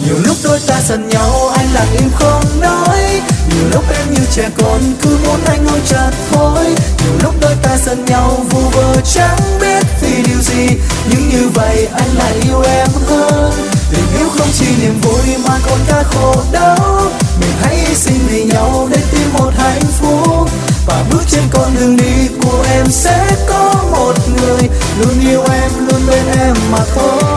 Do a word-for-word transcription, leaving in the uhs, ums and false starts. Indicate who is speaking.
Speaker 1: Nhiều lúc đôi ta giận nhau anh lặng im không nói, nhiều lúc em như trẻ con cứ muốn anh ôm chặt thôi. Nhiều lúc đôi ta giận nhau vu vơ chẳng biết vì điều gì, nhưng như vậy anh lại yêu em hơn. Tình yêu không chỉ niềm vui mà còn cả khổ đau, mình hãy hy sinh vì nhau để tìm một hạnh phúc. Và bước trên con đường đi của em sẽ có một người luôn yêu em, luôn bên em mà thôi.